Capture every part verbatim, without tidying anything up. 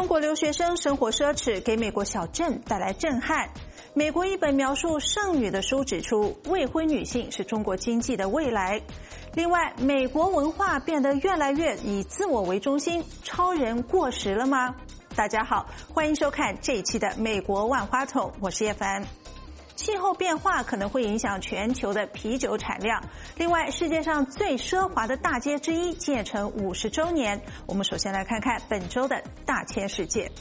国留学生生活奢侈，给美国小镇带来震撼。美国一本描述剩女的书指出，未婚女性是中国经济的未来。另外，美国文化变得越来越以自我为中心，超人过时了吗？大家好，欢迎收看这一期的美国万花筒，我是叶凡。气候变化可能会影响全球的啤酒产量。另外，世界上最奢华的大街之一建成五十周年。我们首先来看看本周的大千世界。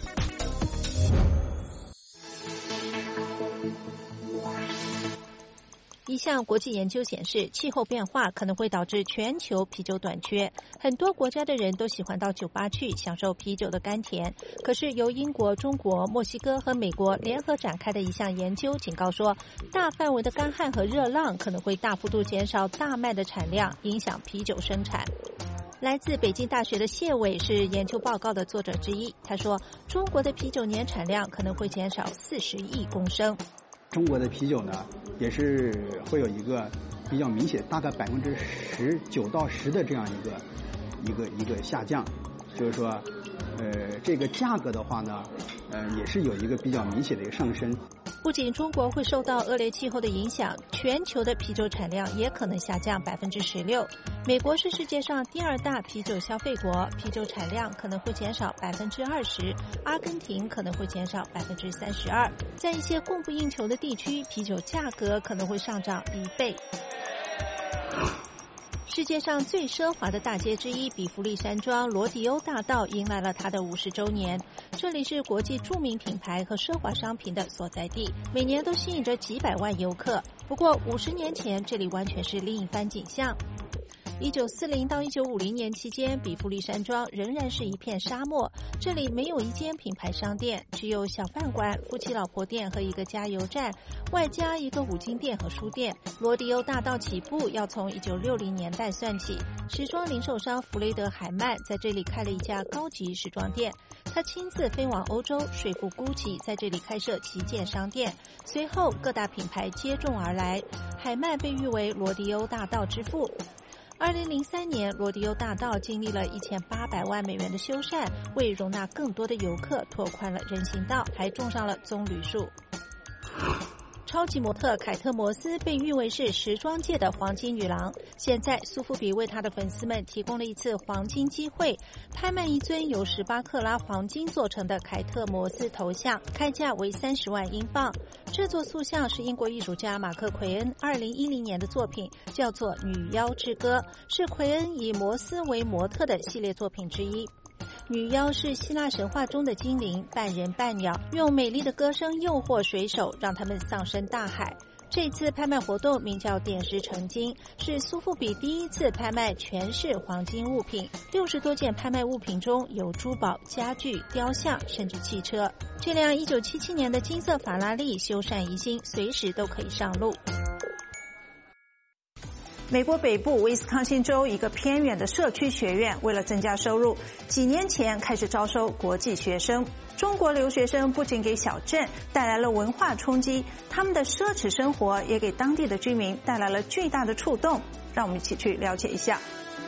一项国际研究显示，气候变化可能会导致全球啤酒短缺。很多国家的人都喜欢到酒吧去享受啤酒的甘甜。可是由英国、中国、墨西哥和美国联合展开的一项研究警告说，大范围的干旱和热浪可能会大幅度减少大麦的产量，影响啤酒生产。来自北京大学的谢伟是研究报告的作者之一。他说，中国的啤酒年产量可能会减少四十亿公升。 中国的啤酒呢，也是会有一个比较明显，大概百分之十九到十的这样一个一个一个下降，就是说，呃，这个价格的话呢，呃，也是有一个比较明显的一个上升。 不仅中国会受到恶劣气候的影响，全球的啤酒产量也可能下降百分之十六。美国是世界上第二大啤酒消费国，啤酒产量可能会减少百分之二十，阿根廷可能会减少百分之三十二。在一些供不应求的地区，啤酒价格可能会上涨一倍。世界上最奢华的大街之一比弗利山庄罗迪欧大道迎来了它的五十周年。这里是国际著名品牌和奢华商品的所在地，每年都吸引着几百万游客。不过五十年前，这里完全是另一番景象。一九四零到一九五零年期间，比弗利山庄仍然是一片沙漠，这里没有一间品牌商店，只有小饭馆、夫妻老婆店和一个加油站，外加一个五金店和书店。罗迪欧大道起步要从一九六零年代算起，时装零售商弗雷德海曼在这里开了一家高级时装店，他亲自飞往欧洲，说服 GUCCI 在这里开设旗舰商店。随后各大品牌接踵而来，海曼被誉为罗迪欧大道之父。二零零三年，罗迪欧大道经历了一千八百万美元的修缮，为容纳更多的游客拓宽了人行道，还种上了棕榈树。超级模特凯特·摩斯被誉为是时装界的黄金女郎。现在，苏富比为她的粉丝们提供了一次黄金机会，拍卖一尊由十八克拉黄金做成的凯特·摩斯头像，开价为三十万英镑。这座塑像是英国艺术家马克·奎恩二零一零年的作品，叫做《女妖之歌》，是奎恩以摩斯为模特的系列作品之一。女妖是希腊神话中的精灵，半人半鸟，用美丽的歌声诱惑水手，让他们丧生大海。这次拍卖活动名叫点石成金，是苏富比第一次拍卖全是黄金物品。六十多件拍卖物品中有珠宝、家具、雕像，甚至汽车。这辆一九七七年的金色法拉利修缮一新，随时都可以上路。 美国北部威斯康星州一个偏远的社区学院，为了增加收入，几年前开始招收国际学生。中国留学生不仅给小镇带来了文化冲击，他们的奢侈生活也给当地的居民带来了巨大的触动。让我们一起去了解一下。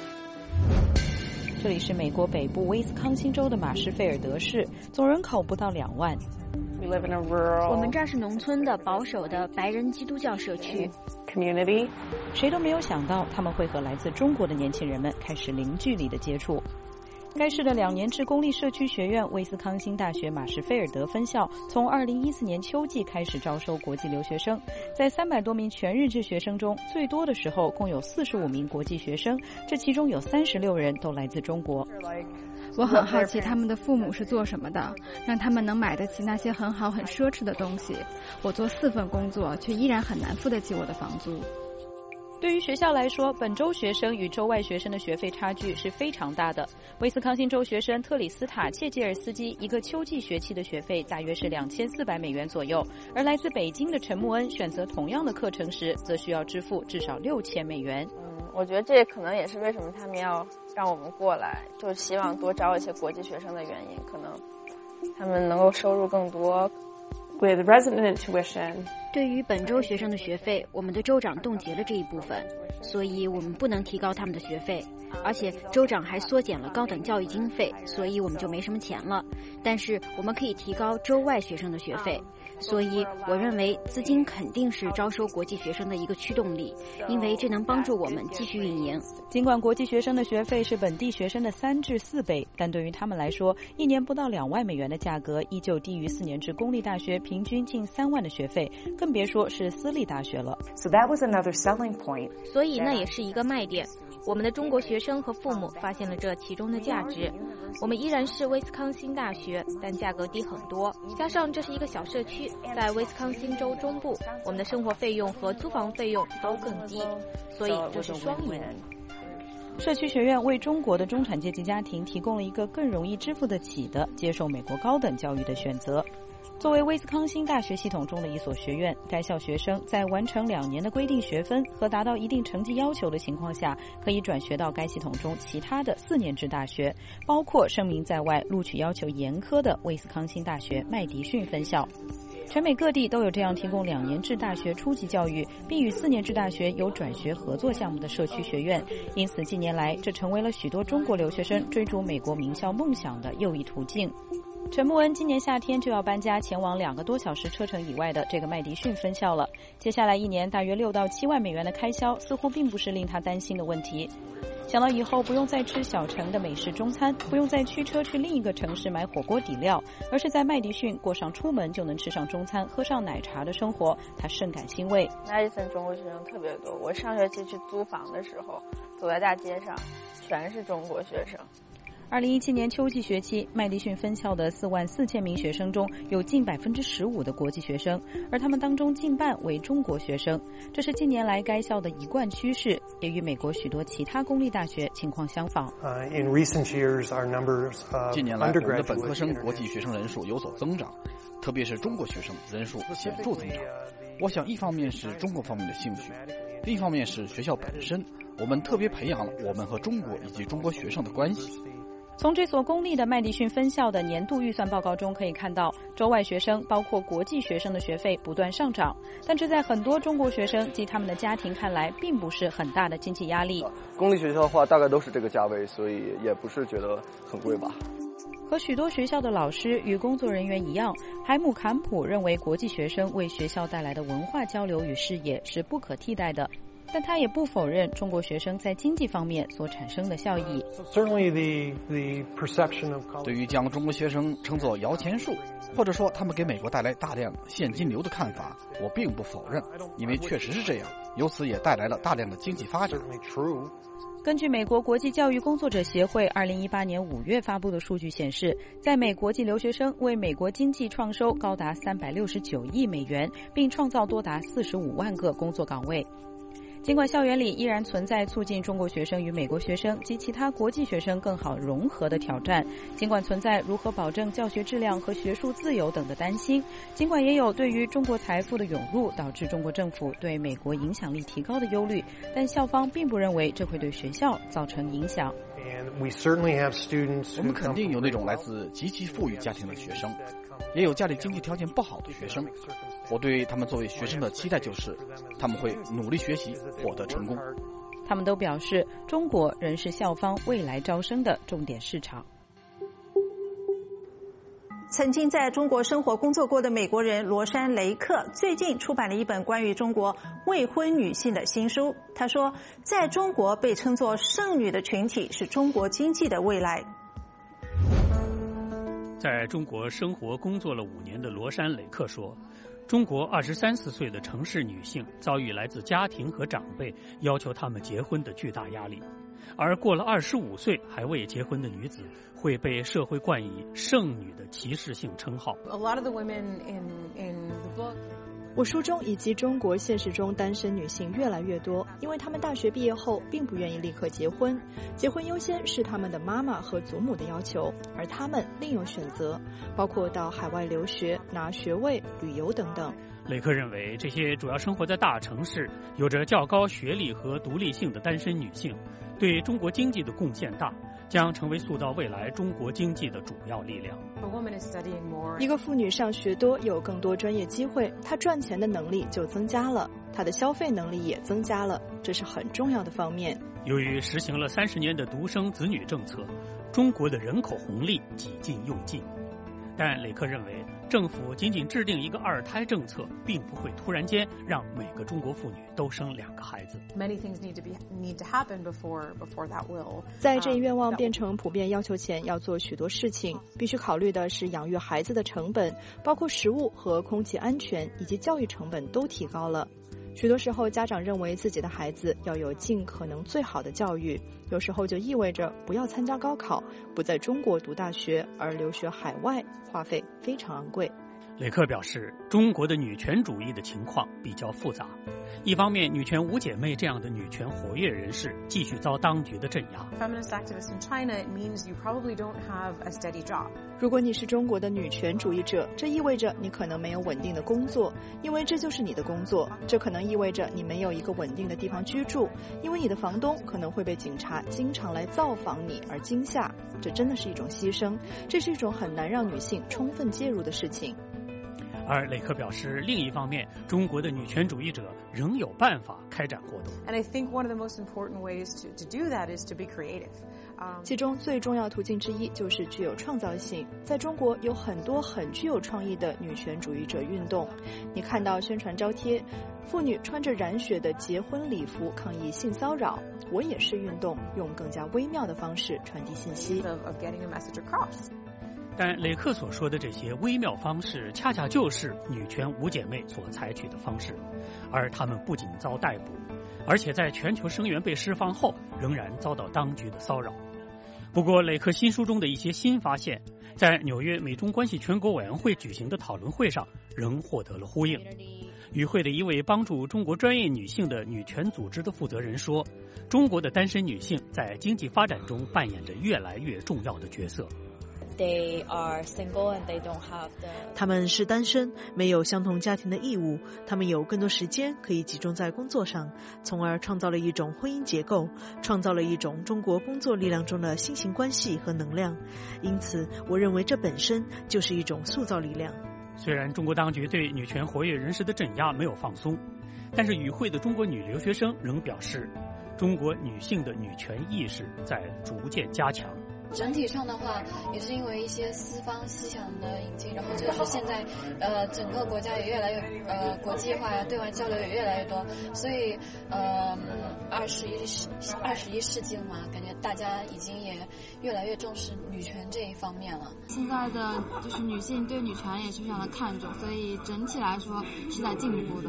这里是美国北部威斯康星州的马什菲尔德市，总人口不到两万。 我们这儿是农村的保守的白人基督教社区。 Community， 谁都没有想到他们会和来自中国的年轻人们开始零距离的接触。该市的两年制公立社区学院威斯康星大学马什菲尔德分校从二零一四年秋季开始招收国际留学生，在三百多名全日制学生中，最多的时候共有四十五名国际学生，这其中有三十六人都来自中国。 我很好奇他们的父母是做什么的，让他们能买得起那些很好很奢侈的东西。我做四份工作，却依然很难付得起我的房租。 对于学校来说，本州学生与州外学生的学费差距是非常大的。威斯康星州学生特里斯塔切吉尔斯基一个秋季学期的学费大约是两千四百美元左右，而来自北京的陈慕恩选择同样的课程时，则需要支付至少六千美元。 嗯，我觉得这可能也是为什么他们要让我们过来，就希望多招一些国际学生的原因，可能他们能够收入更多。 With resident tuition, 对于本州学生的学费，我们的州长冻结了这一部分，所以我们不能提高他们的学费。而且州长还缩减了高等教育经费，所以我们就没什么钱了。但是我们可以提高州外学生的学费，所以我认为资金肯定是招收国际学生的一个驱动力，因为这能帮助我们继续运营。 尽管国际学生的学费是本地学生的三至四倍，但对于他们来说，一年不到两万美元的价格依旧低于四年制公立大学平均近三万的学费，更别说是私立大学了。 So that was another selling point. 所以那也是一个卖点。我们的中国学生和父母发现了这其中的价值。我们依然是威斯康星大学，但价格低很多，加上这是一个小社区，在威斯康星州中部，我们的生活费用和租房费用都更低，所以这是双赢。 社区学院为中国的中产阶级家庭提供了一个更容易支付得起的接受美国高等教育的选择。作为威斯康星大学系统中的一所学院，该校学生在完成两年的规定学分和达到一定成绩要求的情况下，可以转学到该系统中其他的四年制大学，包括声名在外、录取要求严苛的威斯康星大学麦迪逊分校。全美各地都有这样提供两年制大学初级教育，并与四年制大学有转学合作项目的社区学院，因此近年来这成为了许多中国留学生追逐美国名校梦想的又一途径。陈慕恩今年夏天就要搬家前往两个多小时车程以外的这个麦迪逊分校了。接下来一年大约六到七万美元的开销，似乎并不是令他担心的问题。想到以后不用再吃小城的美式中餐，不用再驱车去另一个城市买火锅底料，而是在麦迪逊过上出门就能吃上中餐、喝上奶茶的生活，他甚感欣慰。 麦迪逊中国学生特别多，我上学期去租房的时候，走在大街上，全是中国学生。 二零一七年秋季学期，麦迪逊分校的四万四千名学生中有近百分之十五的国际学生，而他们当中近半为中国学生。这是近年来该校的一贯趋势，也与美国许多其他公立大学情况相仿。 Uh, in recent years, our numbers of 近年来，我们的本科生国际学生人数有所增长，特别是中国学生人数显著增长。我想，一方面是中国方面的兴趣，另一方面是学校本身，我们特别培养了我们和中国以及中国学生的关系。 从这所公立的麦迪逊分校的年度预算报告中可以看到，州外学生包括国际学生的学费不断上涨，但这在很多中国学生及他们的家庭看来并不是很大的经济压力。 公立学校的话大概都是这个价位，所以也不是觉得很贵吧。 和许多学校的老师与工作人员一样，海姆坎普认为国际学生为学校带来的文化交流与视野是不可替代的。但他也不否认中国学生在经济方面所产生的效益。 对于将中国学生称作摇钱树，或者说他们给美国带来大量现金流的看法，我并不否认，因为确实是这样，由此也带来了大量的经济发展。 根据美国国际教育工作者协会二零一八年五月发布的数据显示，在美国籍留学生为美国经济创收高达三百六十九亿美元，并创造多达四十五万个工作岗位。尽管校园里依然存在促进中国学生与美国学生及其他国际学生更好融合的挑战，尽管存在如何保证教学质量和学术自由等的担心，尽管也有对于中国财富的涌入导致中国政府对美国影响力提高的忧虑，但校方并不认为这会对学校造成影响。 我们肯定有那种来自极其富裕家庭的学生，也有家里经济条件不好的学生。我对他们作为学生的期待就是，他们会努力学习，获得成功。 他们都表示，中国仍是校方未来招生的重点市场。 曾经在中国生活工作过的美国人罗珊·雷克最近出版了一本关于中国未婚女性的新书。他说，在中国被称作剩女的群体是中国经济的未来。 在中国生活工作了五年的罗珊·雷克说，中国二十三四岁的城市女性遭遇来自家庭和长辈要求她们结婚的巨大压力，而过了二十五岁还未结婚的女子会被社会冠以剩女的歧视性称号。 我书中以及中国现实中单身女性越来越多，因为她们大学毕业后并不愿意立刻结婚，结婚优先是她们的妈妈和祖母的要求，而她们另有选择，包括到海外留学、拿学位、旅游等等。 雷克认为，这些主要生活在大城市、有着较高学历和独立性的单身女性，对中国经济的贡献大， 将成为塑造未来中国经济的主要力量。 一个妇女上学多，有更多专业机会，她赚钱的能力就增加了，她的消费能力也增加了，这是很重要的方面。 由于实行了三十年的独生子女政策，中国的人口红利几近用尽。但雷克认为，政府仅仅制定一个二胎政策，并不会突然间让每个中国妇女都生两个孩子。 在这一愿望变成普遍要求前，要做许多事情。必须考虑的是养育孩子的成本，包括食物和空气安全，以及教育成本都提高了。许多时候，家长认为自己的孩子要有尽可能最好的教育，有时候就意味着不要参加高考，不在中国读大学，而留学海外，花费非常昂贵。 雷克表示，中国的女权主义的情况比较复杂。一方面，女权五姐妹这样的女权活跃人士继续遭当局的镇压。 如果你是中国的女权主义者，这意味着你可能没有稳定的工作，因为这就是你的工作。这可能意味着你没有一个稳定的地方居住，因为你的房东可能会被警察经常来造访你而惊吓。这真的是一种牺牲，这是一种很难让女性充分介入的事情。 而雷克表示，另一方面，中国的女权主义者仍有办法开展活动。 And I think one of the most important ways to, to do that is to be creative. 其中最重要途径之一就是具有创造性。在中国有很多很具有创意的女权主义者运动，你看到宣传招贴，妇女穿着染血的结婚礼服抗议性骚扰。我也是运动，用更加微妙的方式传递信息。 但雷克所说的这些微妙方式，恰恰就是女权五姐妹所采取的方式，而她们不仅遭逮捕，而且在全球声援被释放后，仍然遭到当局的骚扰。不过，雷克新书中的一些新发现，在纽约美中关系全国委员会举行的讨论会上，仍获得了呼应。与会的一位帮助中国专业女性的女权组织的负责人说，中国的单身女性在经济发展中扮演着越来越重要的角色。 They are single and they don't have the... 他们是单身，没有相同家庭的义务，他们有更多时间可以集中在工作上，从而创造了一种婚姻结构，创造了一种中国工作力量中的新型关系和能量。因此，我认为这本身就是一种塑造力量。 虽然中国当局对女权活跃人士的镇压没有放松，但是与会的中国女留学生仍表示，中国女性的女权意识在逐渐加强。 整体上的话，也是因为一些西方思想的引进，然后就是现在，呃，整个国家也越来越呃国际化呀，对外交流也越来越多，所以呃，二十一世二十一世纪了嘛，感觉大家已经也越来越重视女权这一方面了。 现在的就是女性对女权也是非常的看重，所以整体来说是在进步的。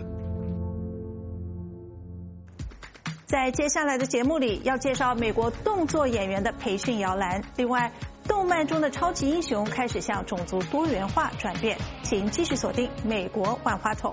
在接下来的节目里，要介绍美国动作演员的培训摇篮。另外，动漫中的超级英雄开始向种族多元化转变。请继续锁定《美国万花筒》。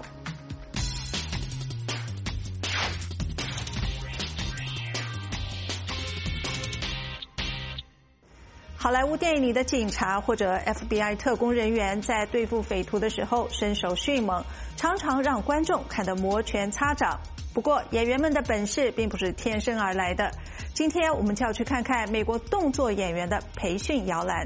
好莱坞电影里的警察或者 F B I 特工人员在对付匪徒的时候身手迅猛，常常让观众看得摩拳擦掌。不过，演员们的本事并不是天生而来的。今天我们就要去看看美国动作演员的培训摇篮。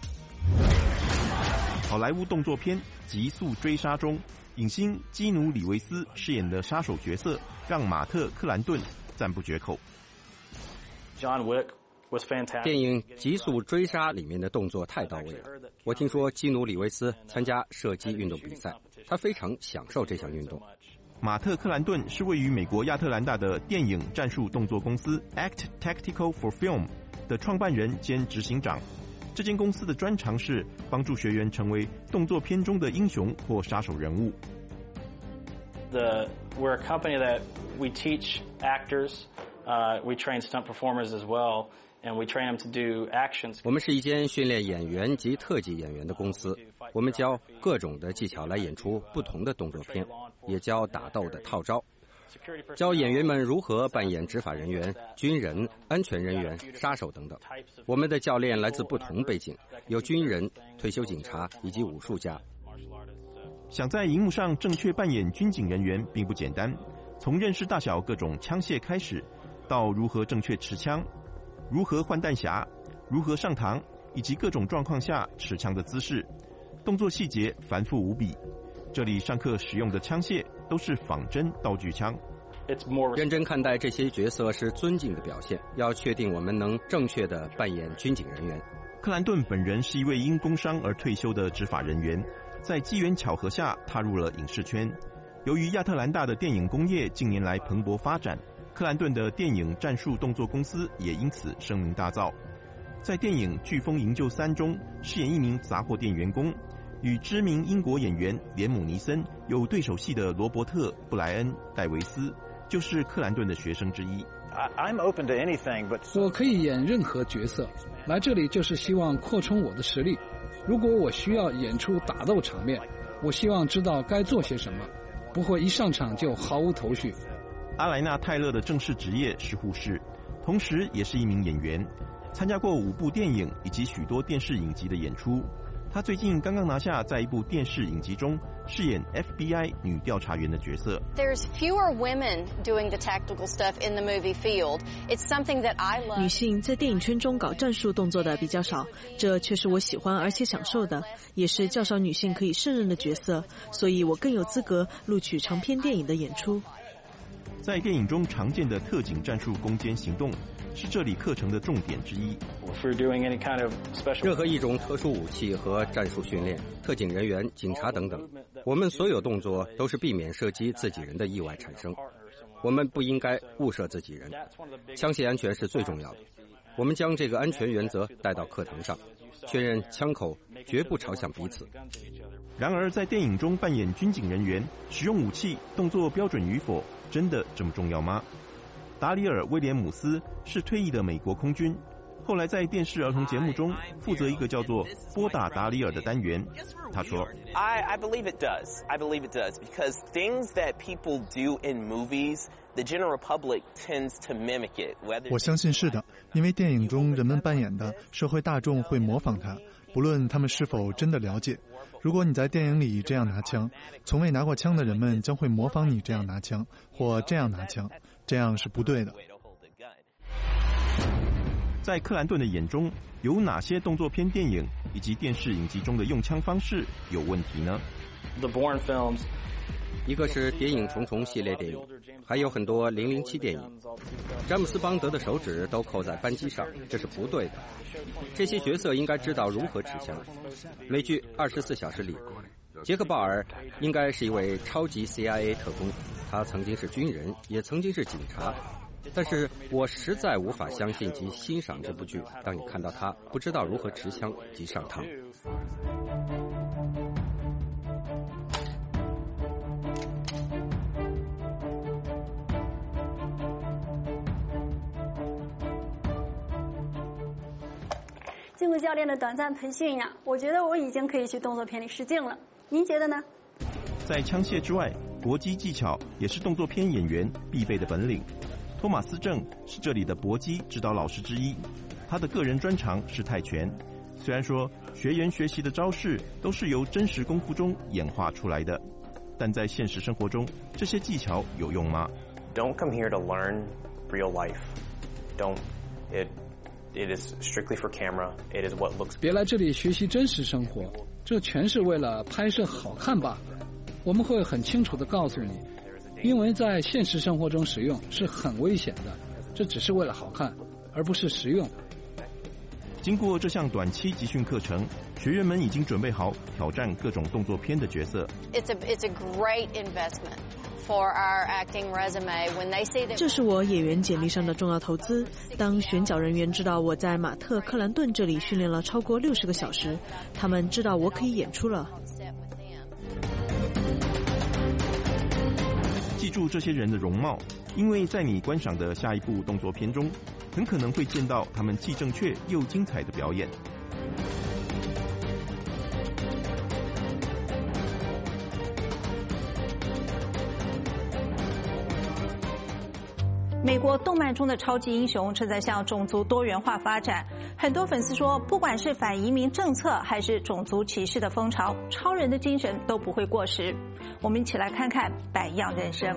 好莱坞动作片《极速追杀》中，影星基努·里维斯饰演的杀手角色让马特·克兰顿赞不绝口。 John Wick was fantastic. 电影《极速追杀》里面的动作太到位了。我听说基努·里维斯参加射击运动比赛，他非常享受这项运动。 马特·克兰顿是位于美国亚特兰大的电影战术动作公司 Act Tactical for Film 的创办人兼执行长。这间公司的专长是帮助学员成为动作片中的英雄或杀手人物。 The, we're a company that we teach actors, uh, we train stunt performers as well, and we train them to do actions. 我们是一间训练演员及特技演员的公司，我们教各种的技巧来演出不同的动作片。也教打斗的套招，教演员们如何扮演执法人员、军人、安全人员、杀手等等。我们的教练来自不同背景，有军人、退休警察以及武术家。 想在荧幕上正确扮演军警人员并不简单，从认识大小各种枪械开始，到如何正确持枪。 如何换弹匣，如何上膛，以及各种状况下持枪的姿势，动作细节繁复无比。这里上课使用的枪械都是仿真道具枪。 认真看待这些角色是尊敬的表现，要确定我们能正确地扮演军警人员。 克兰顿本人是一位因工伤而退休的执法人员，在机缘巧合下踏入了影视圈。由于亚特兰大的电影工业近年来蓬勃发展，克兰顿的电影战术动作公司也因此声名大噪。在电影《飓风营救三》中饰演一名杂货店员工，与知名英国演员连姆尼森有对手戏的罗伯特·布莱恩·戴维斯就是克兰顿的学生之一。 我可以演任何角色，来这里就是希望扩充我的实力。如果我需要演出打斗场面，我希望知道该做些什么，不会一上场就毫无头绪。 阿莱纳·泰勒的正式职业是护士，同时也是一名演员，参加过五部电影以及许多电视影集的演出。他最近刚刚拿下在一部电视影集中饰演 F B I 女调查员的角色。 There's fewer women doing the tactical stuff in the movie field. It's something that I love. 女性在电影圈中搞战术动作的比较少，这却是我喜欢而且享受的，也是较少女性可以胜任的角色，所以我更有资格录取长篇电影的演出。 在电影中常见的特警战术攻坚行动是这里课程的重点之一。 任何一种特殊武器和战术训练，特警人员、警察等等，我们所有动作都是避免射击自己人的意外产生。我们不应该误射自己人，枪械安全是最重要的。我们将这个安全原则带到课堂上，确认枪口绝不朝向彼此。 然而，在电影中扮演军警人员，使用武器动作标准与否，真的这么重要吗？达里尔·威廉姆斯是退役的美国空军，后来在电视儿童节目中负责一个叫做“拨打达里尔”的单元。他说 I, I believe it does. I believe it does because things that people do in movies, the general public tends to mimic it. 我相信是的，因为电影中人们扮演的社会大众会模仿他，不论他们是否真的了解。如果你在电影里这样拿枪，从未拿过枪的人们将会模仿你这样拿枪，或这样拿枪，这样是不对的。 在克兰顿的眼中，有哪些动作片电影以及电视影集中的用枪方式有问题呢？ The Bourne films， 一个是谍影重重系列电影，还有很多零零七电影。詹姆斯邦德的手指都扣在扳机上，这是不对的。这些角色应该知道如何持枪。美剧《二十四小时》里，杰克鲍尔应该是一位超级 C I A 特工，他曾经是军人，也曾经是警察。但是我实在无法相信及欣赏这部剧，当你看到他不知道如何持枪及上膛。 经过教练的短暂培训呀、啊，我觉得我已经可以去动作片里试镜了。您觉得呢？ 在枪械之外，搏击技巧也是动作片演员必备的本领。托马斯郑是这里的搏击指导老师之一，他的个人专长是泰拳。虽然说学员学习的招式都是由真实功夫中演化出来的，但在现实生活中，这些技巧有用吗 ？Don't come here to learn real life. Don't it it is strictly for camera. It is what looks. 别来这里学习真实生活，这全是为了拍摄好看罢了。我们会很清楚地告诉你。因为在现实生活中使用是很危险的，这只是为了好看，而不是实用。 经过这项短期集训课程，学员们已经准备好挑战各种动作片的角色。 It's a it's a great investment for our acting resume when they see that. 这是我演员简历上的重要投资。当选角人员知道我在马特·克兰顿这里训练了超过六十个小时，他们知道我可以演出了。 记住这些人的容貌，因为在你观赏的下一部动作片中，很可能会见到他们既正确又精彩的表演。 美国动漫中的超级英雄正在向种族多元化发展，很多粉丝说，不管是反移民政策还是种族歧视的风潮，超人的精神都不会过时。我们一起来看看百样人生。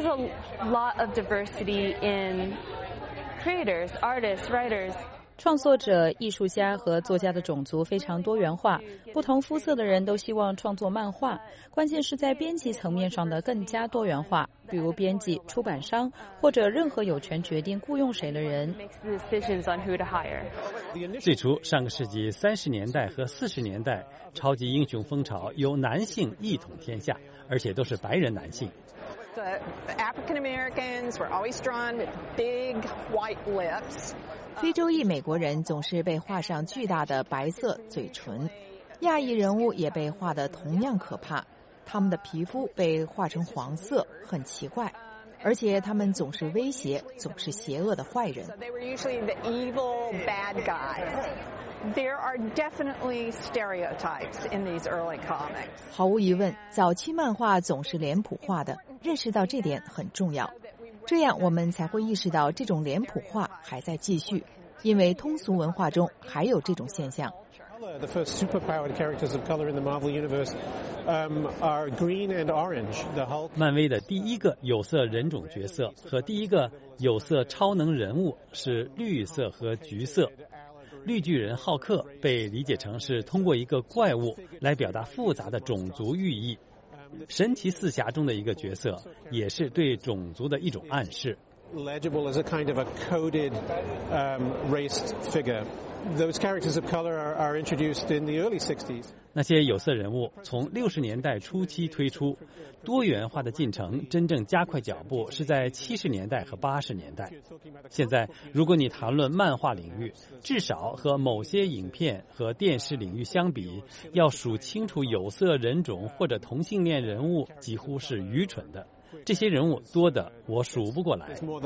is a lot of diversity in creators, artists, writers. 创作者、艺术家和作家的种族非常多元化，不同肤色的人都希望创作漫画。关键是在编辑层面上的更加多元化，比如编辑、出版商或者任何有权决定雇佣谁的人。 最初，上个世纪三十年代和四十年代，超级英雄风潮由男性一统天下，而且都是白人男性。 The African Americans were always drawn with big white lips. 非洲裔美国人总是被画上巨大的白色嘴唇，亚裔人物也被画得同样可怕，他们的皮肤被画成黄色，很奇怪，而且他们总是威胁，总是邪恶的坏人。 So they were usually the evil bad guys. There are definitely stereotypes in these early comics. 毫无疑问，早期漫画总是脸谱化的，认识到这点很重要。这样我们才会意识到这种脸谱化还在继续，因为通俗文化中还有这种现象。 The first superpowered characters of color in the Marvel universe um, are green and orange. The Hulk. 漫威的第一个有色人种角色和第一个有色超能人物是绿色和橘色。绿巨人浩克被理解成是通过一个怪物来表达复杂的种族寓意。神奇四侠中的一个角色也是对种族的一种暗示。 Legible as a kind of a coded um, raced figure. Those characters of color are, are introduced in the early sixties. 那些有色人物从六十年代初期推出，多元化的进程真正加快脚步是在七十年代和八十年代。现在，如果你谈论漫画领域，至少和某些影片和电视领域相比，要数清楚有色人种或者同性恋人物几乎是愚蠢的。 这些人物多的我数不过来。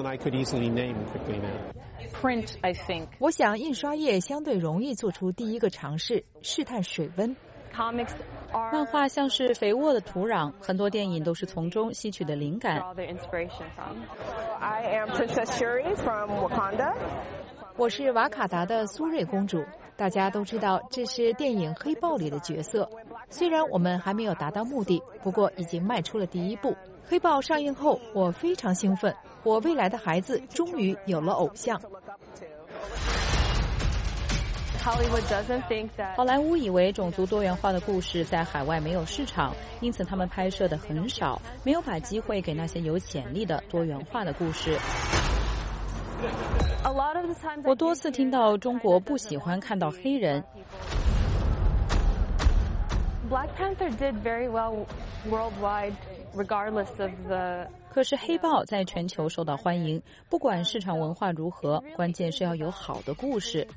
Print, I think. 我想印刷业相对容易做出第一个尝试，试探水温。 Comics are 漫画像是肥沃的土壤，很多电影都是从中吸取的灵感。 I am Princess Shuri from Wakanda. 我是瓦卡达的苏瑞公主。大家都知道这是电影《黑豹》里的角色。虽然我们还没有达到目的，不过已经迈出了第一步。 黑豹上映后，我非常兴奋。我未来的孩子终于有了偶像。 好莱坞以为种族多元化的故事在海外没有市场，因此他们拍摄的很少，没有把机会给那些有潜力的多元化的故事。我多次听到中国不喜欢看到黑人。 Black Panther did very well worldwide, regardless of the. 可是黑豹在全球受到欢迎，不管市场文化如何，关键是要有好的故事。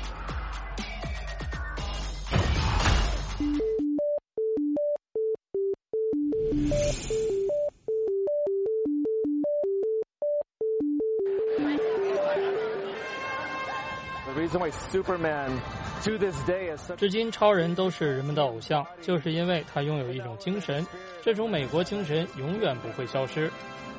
至今，超人都是人们的偶像，就是因为他拥有一种精神，这种美国精神永远不会消失。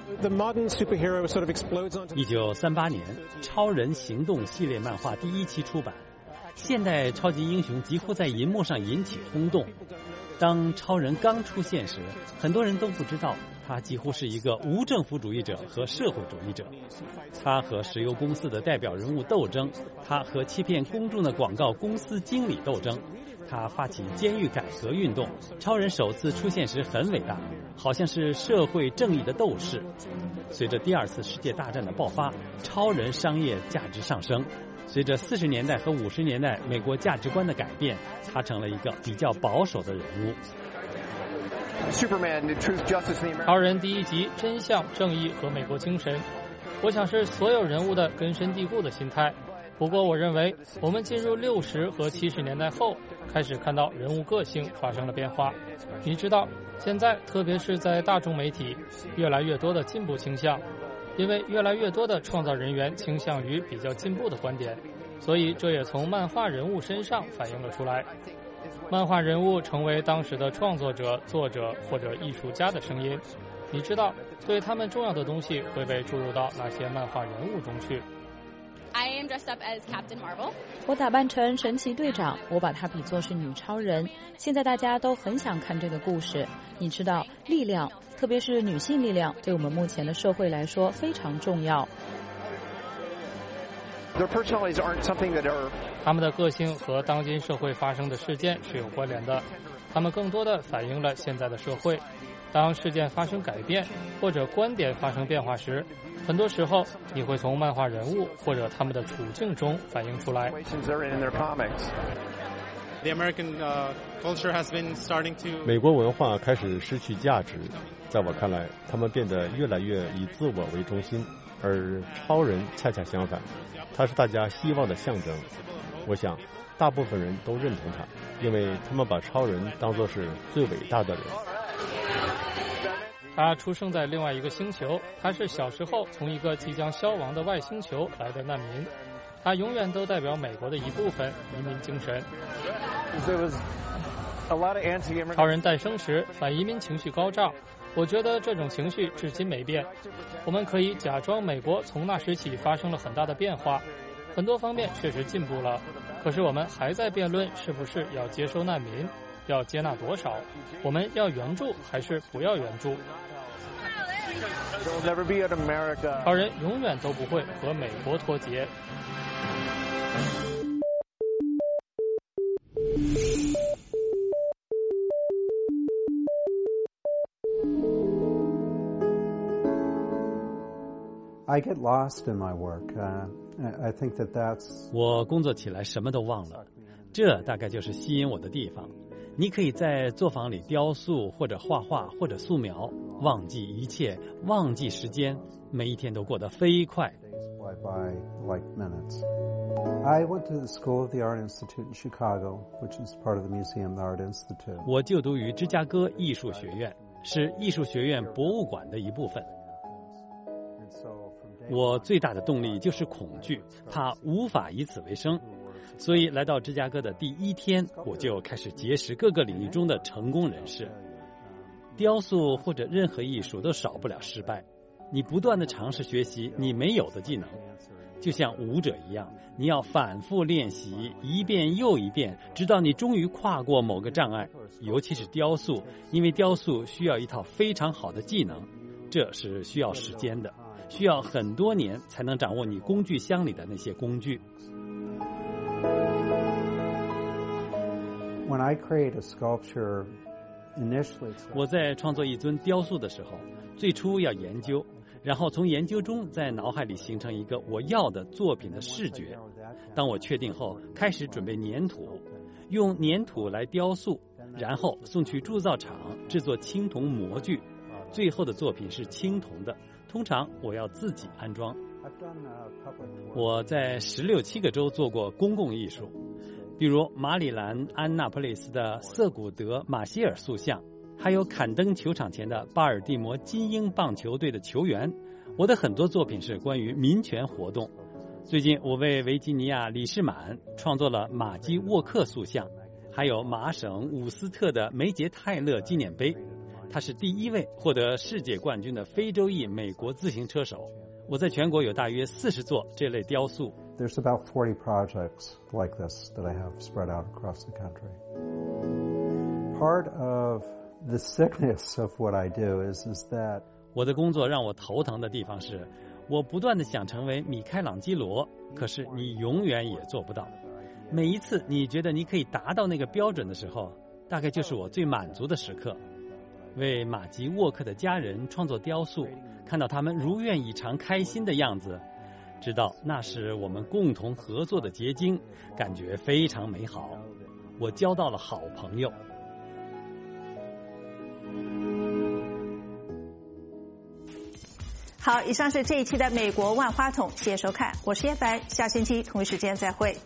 一九三八年，《超人行动》系列漫画第一期出版，现代超级英雄几乎在银幕上引起轰动。当超人刚出现时，很多人都不知道他几乎是一个无政府主义者和社会主义者。他和石油公司的代表人物斗争，他和欺骗公众的广告公司经理斗争，他发起监狱改革运动。超人首次出现时很伟大，好像是社会正义的斗士。随着第二次世界大战的爆发，超人商业价值上升。随着四十年代和五十年代美国价值观的改变，他成了一个比较保守的人物。 超人第一集真相、正义和美国精神，我想是所有人物的根深蒂固的心态。不过，我认为我们进入六十和七十年代后，开始看到人物个性发生了变化。你知道，现在特别是在大众媒体，越来越多的进步倾向。因为越来越多的创造人员倾向于比较进步的观点，所以这也从漫画人物身上反映了出来。漫画人物成为当时的创作者、作者或者艺术家的声音。你知道，对他们重要的东西会被注入到那些漫画人物中去。 I am dressed up as Captain Marvel. 我打扮成神奇队长，我把她比作是女超人。现在大家都很想看这个故事。你知道，力量，特别是女性力量，对我们目前的社会来说非常重要。 Their personalities aren't something that are. 他们的个性和当今社会发生的事件是有关联的，他们更多的反映了现在的社会。当事件发生改变，或者观点发生变化时，很多时候你会从漫画人物或者他们的处境中反映出来。 美国文化开始失去价值，在我看来，他们变得越来越以自我为中心，而超人恰恰相反，他是大家希望的象征。我想，大部分人都认同他，因为他们把超人当作是最伟大的人。 他出生在另外一个星球，他是小时候从一个即将消亡的外星球来的难民，他永远都代表美国的一部分移民精神。超人诞生时，反移民情绪高涨，我觉得这种情绪至今没变。我们可以假装美国从那时起发生了很大的变化，很多方面确实进步了，可是我们还在辩论是不是要接收难民，要接纳多少，我们要援助还是不要援助。超人永远都不会和美国脱节。 I get lost in my work. Uh, I think that that's. 我工作起来什么都忘了，这大概就是吸引我的地方。你可以在作坊里雕塑或者画画或者素描，忘记一切，忘记时间，每一天都过得飞快。 By like minutes. I went to the School of the Art Institute in Chicago, which is part of the Museum of the Art Institute. 我就读于芝加哥艺术学院，是艺术学院博物馆的一部分。我最大的动力就是恐惧，怕无法以此为生。所以来到芝加哥的第一天，我就开始结识各个领域中的成功人士。雕塑或者任何艺术都少不了失败，你不断地尝试学习你没有的技能，就像舞者一样，你要反复练习，一遍又一遍，直到你终于跨过某个障碍。尤其是雕塑，因为雕塑需要一套非常好的技能，这是需要时间的，需要很多年才能掌握你工具箱里的那些工具。 When I create a sculpture, initially, 我在创作一尊雕塑的时候，最初要研究，然后从研究中在脑海里形成一个我要的作品的视觉。当我确定后，开始准备粘土，用粘土来雕塑，然后送去铸造厂制作青铜模具，最后的作品是青铜的，通常我要自己安装。我在十六七个州做过公共艺术，比如马里兰安纳波利斯的瑟古德马歇尔塑像，还有坎登球场前的巴尔的摩金鹰棒球队的球员。我的很多作品是关于民权活动。最近我为维吉尼亚李士满创作了马基沃克塑像，还有麻省伍斯特的梅杰泰勒纪念碑，他是第一位获得世界冠军的非洲裔美国自行车手。我在全国有大约四十座这类雕塑。 There's about forty projects like this that I have spread out across the country. Part of the sickness of what I do is is that 我的工作让我头疼的地方是，我不断地想成为米开朗基罗，可是你永远也做不到。每一次你觉得你可以达到那个标准的时候，大概就是我最满足的时刻。为马吉沃克的家人创作雕塑，看到他们如愿以偿开心的样子，知道那是我们共同合作的结晶，感觉非常美好。我交到了好朋友。 好，以上是这一期的美国万花筒，谢谢收看，我是叶凡，下星期同一时间再会。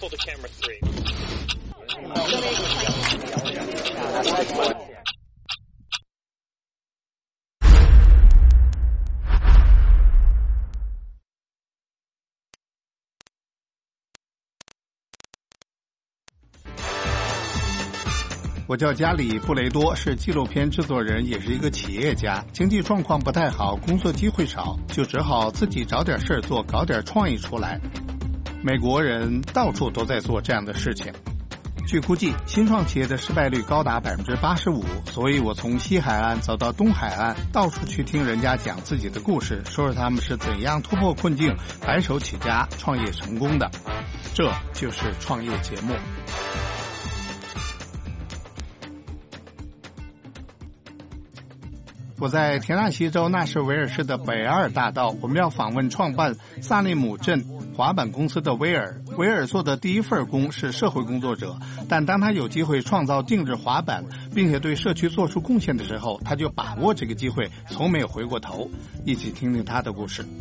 Shuffle to camera three. 我叫加里布雷多，是纪录片制作人，也是一个企业家。经济状况不太好，工作机会少，就只好自己找点事儿做，搞点创意出来。美国人到处都在做这样的事情。据估计，新创企业的失败率高达百分之八十五，所以我从西海岸走到东海岸，到处去听人家讲自己的故事，说说他们是怎样突破困境、白手起家、创业成功的。这就是创业节目。我在田纳西州纳什维尔市的北阿尔大道，我们要访问创办萨利姆镇滑板公司的威尔。威尔做的第一份工是社会工作者，但当他有机会创造定制滑板，并且对社区做出贡献的时候，他就把握这个机会，从没有回过头。一起听听他的故事。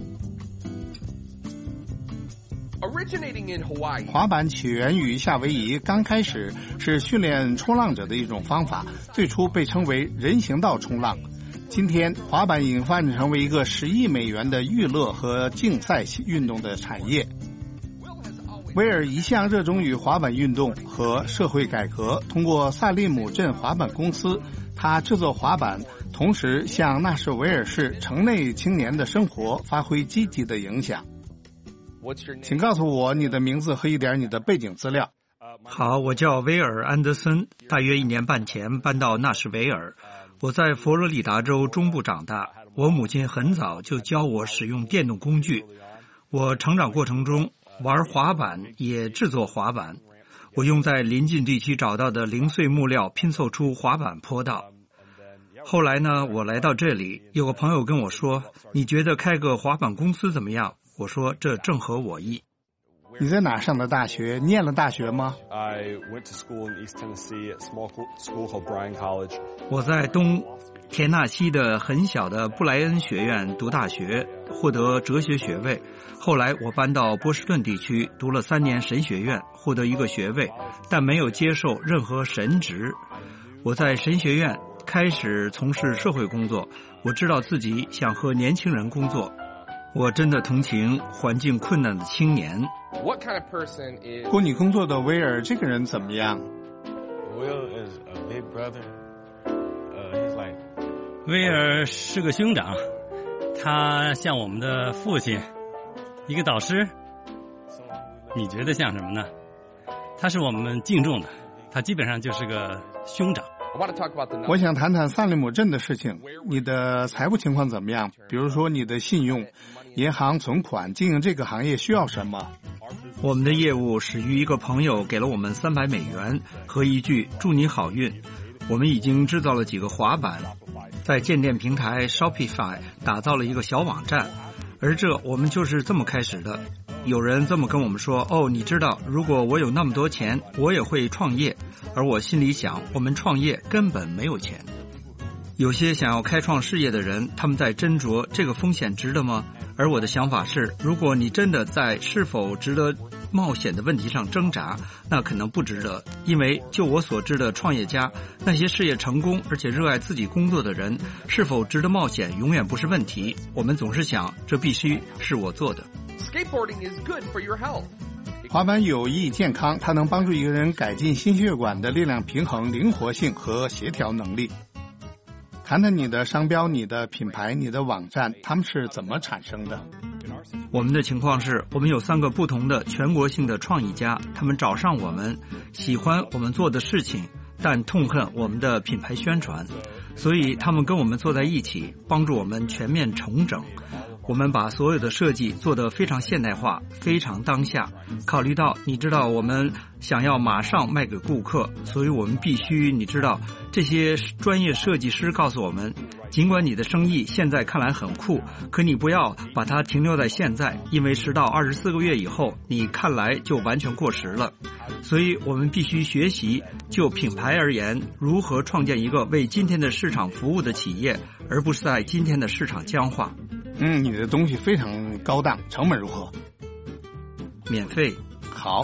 滑板起源于夏威夷，刚开始是训练冲浪者的一种方法，最初被称为人行道冲浪。今天，滑板已经发展成为一个十亿美元的娱乐和竞赛运动的产业。威尔一向热衷于滑板运动和社会改革，通过萨利姆镇滑板公司，他制作滑板，同时向纳什维尔市城内青年的生活发挥积极的影响。请告诉我你的名字和一点你的背景资料。 好，我叫威尔·安德森，大约一年半前搬到纳什维尔。我在佛罗里达州中部长大，我母亲很早就教我使用电动工具。我成长过程中玩滑板，也制作滑板。我用在邻近地区找到的零碎木料拼凑出滑板坡道。后来呢，我来到这里，有个朋友跟我说，你觉得开个滑板公司怎么样？我说这正合我意。 你在哪上的大学？念了大学吗？ I went to school in East Tennessee at a small school called Bryan College. 我在东田纳西的很小的布莱恩学院读大学，获得哲学学位。后来我搬到波士顿地区，读了三年神学院，获得一个学位，但没有接受任何神职。我在神学院开始从事社会工作，我知道自己想和年轻人工作。我真的同情环境困难的青年。 What kind of person is... 和你工作的威尔这个人怎么样？ Will is a big brother. Uh, he's like... 威尔是个兄长，他像我们的父亲，一个导师。你觉得像什么呢？他是我们敬重的，他基本上就是个兄长。 我想谈谈萨利姆镇的事情。你的财务情况怎么样？比如说你的信用、银行存款，经营这个行业需要什么？ 我们的业务始于一个朋友给了我们三百美元和一句祝你好运。我们已经制造了几个滑板，在建店平台 Shopify 打造了一个小网站，而这我们就是这么开始的。有人这么跟我们说，哦，你知道，如果我有那么多钱，我也会创业。而我心里想，我们创业根本没有钱。有些想要开创事业的人，他们在斟酌这个风险值得吗？而我的想法是，如果你真的在是否值得冒险的问题上挣扎，那可能不值得。因为就我所知的创业家，那些事业成功而且热爱自己工作的人，是否值得冒险永远不是问题。我们总是想，这必须是我做的。 Skateboarding is good for your health. 滑板有益健康，它能帮助一个人改进心血管的力量平衡、灵活性和协调能力。谈谈你的商标、你的品牌、你的网站，它们是怎么产生的？ 我们的情况是，我们有三个不同的全国性的创意家，他们找上我们，喜欢我们做的事情，但痛恨我们的品牌宣传，所以他们跟我们坐在一起，帮助我们全面重整。我们把所有的设计做得非常现代化，非常当下。考虑到，你知道，我们想要马上卖给顾客，所以我们必须，你知道，这些专业设计师告诉我们，尽管你的生意现在看来很酷，可你不要把它停留在现在，因为十到二十四个月以后，你看来就完全过时了。所以我们必须学习，就品牌而言，如何创建一个为今天的市场服务的企业，而不是在今天的市场僵化。 嗯，你的东西非常高档，成本如何？ 免费。 好，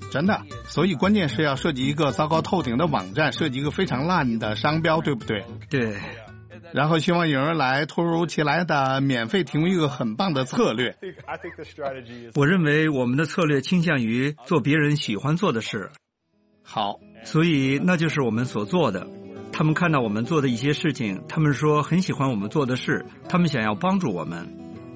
真的，所以关键是要设计一个糟糕透顶的网站，设计一个非常烂的商标，对不对？ 对。 然后希望有人来突如其来的免费提供一个很棒的策略。 我认为我们的策略倾向于做别人喜欢做的事。 好， 所以那就是我们所做的。他们看到我们做的一些事情，他们说很喜欢我们做的事，他们想要帮助我们。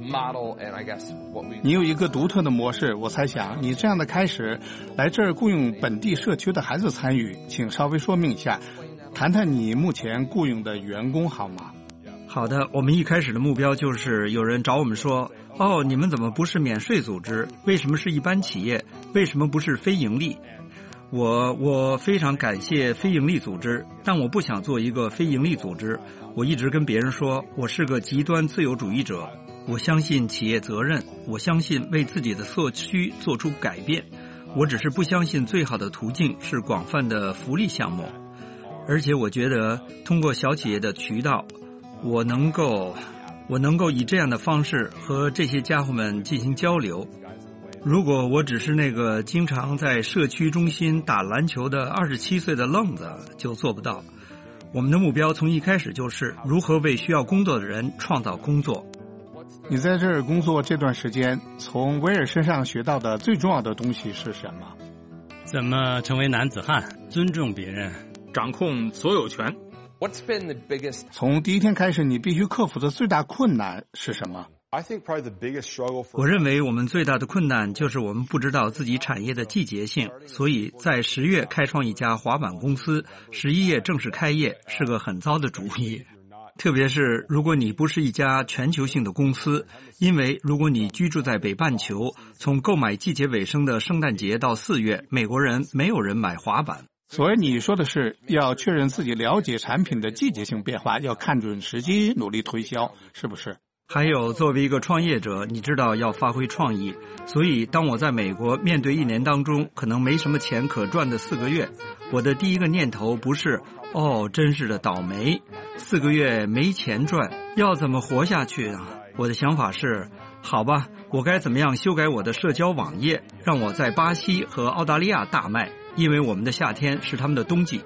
你有一个独特的模式，我猜想你这样的开始来这儿雇佣本地社区的孩子参与，请稍微说明一下，谈谈你目前雇佣的员工好吗？ 好的，我们一开始的目标就是有人找我们说，哦，你们怎么不是免税组织？为什么是一般企业？为什么不是非盈利？我我非常感谢非盈利组织，但我不想做一个非盈利组织。我一直跟别人说，我是个极端自由主义者。我相信企业责任，我相信为自己的社区做出改变。我只是不相信最好的途径是广泛的福利项目。而且我觉得通过小企业的渠道，我能够我能够以这样的方式和这些家伙们进行交流。如果我只是那个经常在社区中心打篮球的二十七岁的愣子，就做不到。我们的目标从一开始就是如何为需要工作的人创造工作。 你在这儿工作这段时间，从威尔身上学到的最重要的东西是什么？ 怎么成为男子汉，尊重别人， 掌控所有权。 从第一天开始，你必须克服的最大困难是什么？ 我认为我们最大的困难就是我们不知道自己产业的季节性，所以在十月开创一家滑板公司，十一月正式开业是个很糟的主意。特别是如果你不是一家全球性的公司，因为如果你居住在北半球，从购买季节尾声的圣诞节到四月，美国人没有人买滑板。 所以你说的是要确认自己了解产品的季节性变化，要看准时机，努力推销，是不是？ 还有作为一个创业者，你知道要发挥创意，所以当我在美国面对一年当中可能没什么钱可赚的四个月，我的第一个念头不是哦，真是的倒霉，四个月没钱赚，要怎么活下去啊？我的想法是，好吧，我该怎么样修改我的社交网页，让我在巴西和澳大利亚大卖，因为我们的夏天是他们的冬季。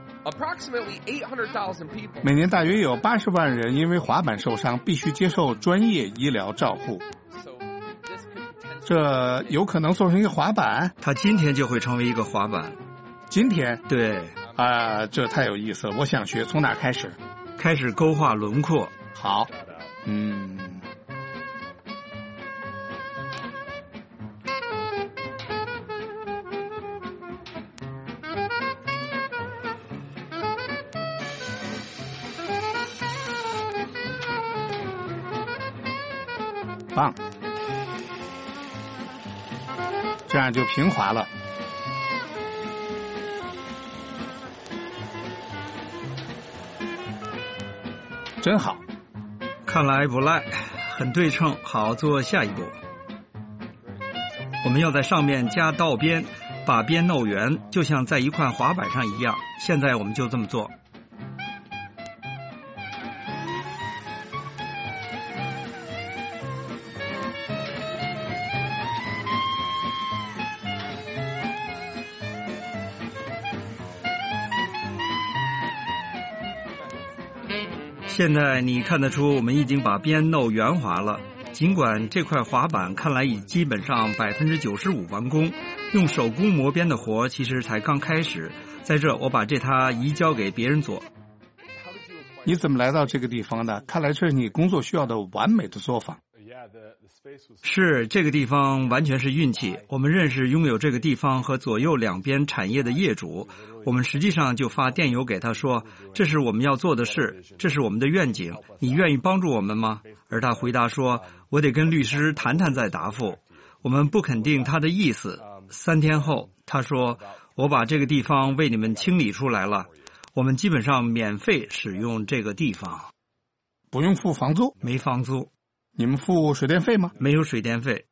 每年大约有八十万人因为滑板受伤，必须接受专业医疗照护。这有可能做成一个滑板？ 它今天就会成为一个滑板。 今天？ 对。 啊、呃，这太有意思了，我想学。从哪开始？ 开始勾画轮廓。 好。嗯。棒，这样就平滑了。真好， 看来不赖，很对称。好，做下一步。我们要在上面加倒边，把边弄圆，就像在一块滑板上一样。现在我们就这么做。现在你看得出我们已经把边弄圆滑了，尽管这块滑板看来已基本上百分之九十五完工，用手工磨边的活其实才刚开始。在这我把这它移交给别人做。 你怎么来到这个地方的？看来这是你工作需要的完美的作坊。 是，这个地方完全是运气。我们认识拥有这个地方和左右两边产业的业主，我们实际上就发电邮给他说，这是我们要做的事，这是我们的愿景，你愿意帮助我们吗？而他回答说，我得跟律师谈谈再答复。我们不肯定他的意思。三天后他说，我把这个地方为你们清理出来了，我们基本上免费使用这个地方。 不用付房租？ 没房租。 你们付水电费吗？ 没有水电费。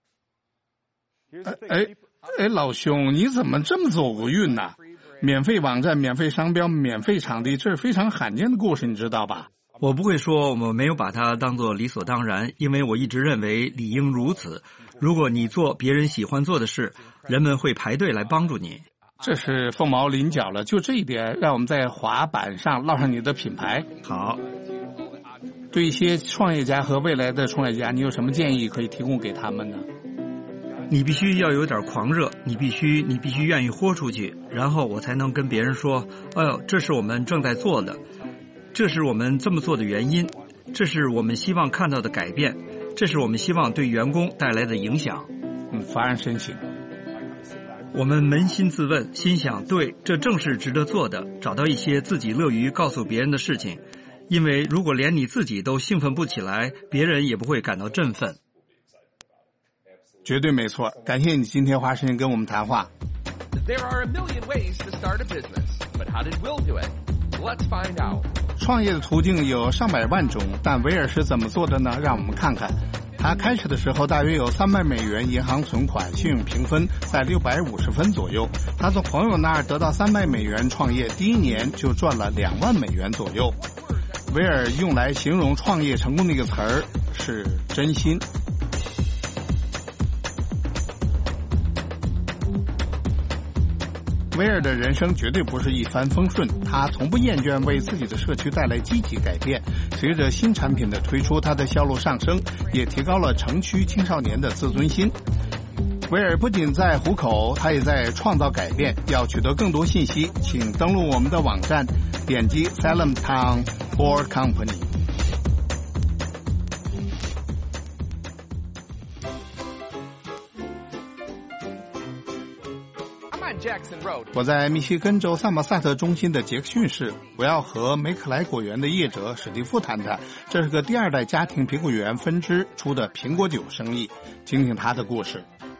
哎哎，老兄，你怎么这么走运呢？免费网站、免费商标、免费场地，这是非常罕见的故事，你知道吧？ 我不会说我们没有把它当作理所当然，因为我一直认为理应如此。如果你做别人喜欢做的事， 人们会排队来帮助你。 这是凤毛麟角了，就这一点，让我们在滑板上烙上你的品牌。 好。 对一些创业家和未来的创业家，你有什么建议可以提供给他们呢？ 你必须要有点狂热，你必须你必须愿意豁出去，然后我才能跟别人说，哎呦，这是我们正在做的，这是我们这么做的原因，这是我们希望看到的改变，这是我们希望对员工带来的影响。 嗯，发案申请。 我们扪心自问，心想，对，这正是值得做的，找到一些自己乐于告诉别人的事情，因为如果连你自己都兴奋不起来，别人也不会感到振奋。 绝对没错，感谢你今天花时间跟我们谈话。 There are a million ways to start a business, but how did Will do it? Let's find out. 创业的途径有上百万种，但威尔是怎么做的呢？让我们看看。他开始的时候大约有三百美元银行存款，信用评分在六百五十分左右。他从朋友那儿得到三百美元创业，第一年就赚了两万美元左右。威尔用来形容创业成功的一个词儿是真心。威尔的人生绝对不是一帆风顺，他从不厌倦为自己的社区带来积极改变。随着新产品的推出，他的销路上升，也提高了城区青少年的自尊心。威尔不仅在虎口，他也在创造改变。要取得更多信息，请登录我们的网站，点击 Salem Town for Company。我在密西根州萨默萨特中心的杰克逊市，我要和梅克莱果园的业者史蒂夫谈谈，这是个第二代家庭苹果园分支出的苹果酒生意，听听他的故事。